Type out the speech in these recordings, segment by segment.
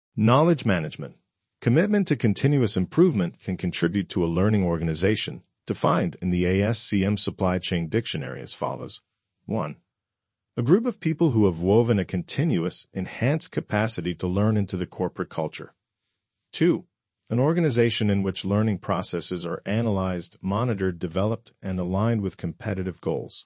Knowledge management. Commitment to continuous improvement can contribute to a learning organization, defined in the ASCM Supply Chain Dictionary as follows. 1. A group of people who have woven a continuous, enhanced capacity to learn into the corporate culture. 2. An organization in which learning processes are analyzed, monitored, developed, and aligned with competitive goals.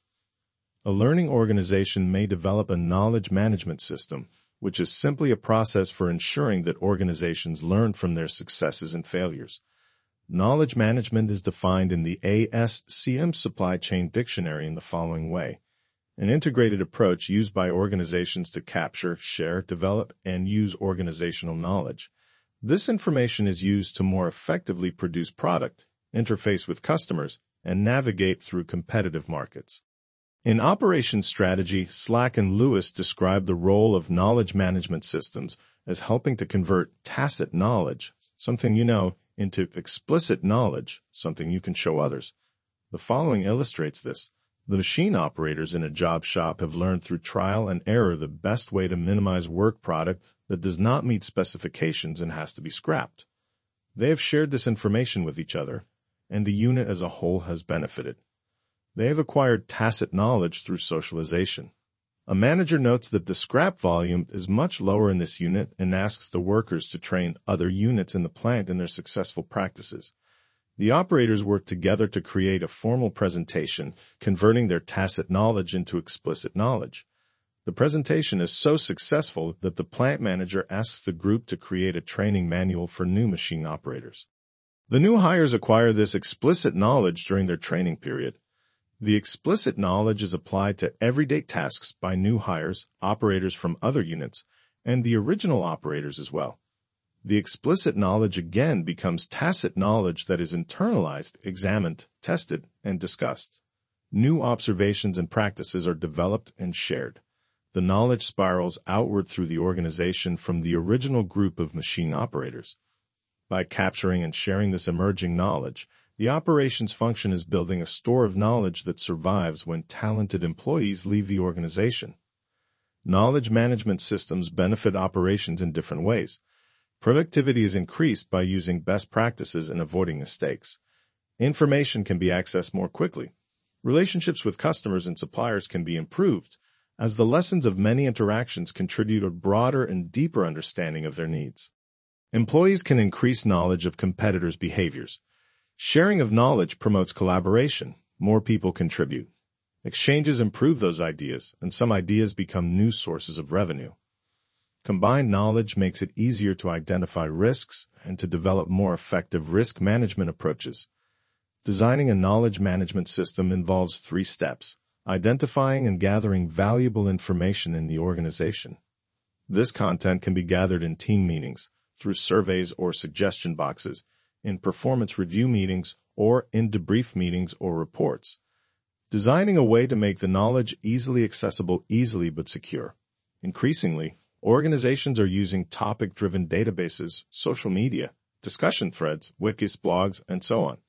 A learning organization may develop a knowledge management system, which is simply a process for ensuring that organizations learn from their successes and failures. Knowledge management is defined in the ASCM Supply Chain Dictionary in the following way. An integrated approach used by organizations to capture, share, develop, and use organizational knowledge. This information is used to more effectively produce product, interface with customers, and navigate through competitive markets. In Operations Strategy, Slack and Lewis describe the role of knowledge management systems as helping to convert tacit knowledge, something you know, into explicit knowledge, something you can show others. The following illustrates this. The machine operators in a job shop have learned through trial and error the best way to minimize work product that does not meet specifications and has to be scrapped. They have shared this information with each other, and the unit as a whole has benefited. They have acquired tacit knowledge through socialization. A manager notes that the scrap volume is much lower in this unit and asks the workers to train other units in the plant in their successful practices. The operators work together to create a formal presentation, converting their tacit knowledge into explicit knowledge. The presentation is so successful that the plant manager asks the group to create a training manual for new machine operators. The new hires acquire this explicit knowledge during their training period. The explicit knowledge is applied to everyday tasks by new hires, operators from other units, and the original operators as well. The explicit knowledge again becomes tacit knowledge that is internalized, examined, tested, and discussed. New observations and practices are developed and shared. The knowledge spirals outward through the organization from the original group of machine operators. By capturing and sharing this emerging knowledge, the operations function is building a store of knowledge that survives when talented employees leave the organization. Knowledge management systems benefit operations in different ways. Productivity is increased by using best practices and avoiding mistakes. Information can be accessed more quickly. Relationships with customers and suppliers can be improved, as the lessons of many interactions contribute a broader and deeper understanding of their needs. Employees can increase knowledge of competitors' behaviors. Sharing of knowledge promotes collaboration. More people contribute. Exchanges improve those ideas, and some ideas become new sources of revenue. Combined knowledge makes it easier to identify risks and to develop more effective risk management approaches. Designing a knowledge management system involves 3 steps: identifying and gathering valuable information in the organization. This content can be gathered in team meetings, through surveys or suggestion boxes, in performance review meetings, or in debrief meetings or reports. Designing a way to make the knowledge easily accessible but secure. Increasingly, organizations are using topic-driven databases, social media, discussion threads, wikis, blogs, and so on.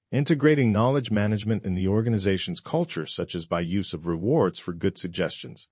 Integrating knowledge management in the organization's culture, such as by use of rewards for good suggestions.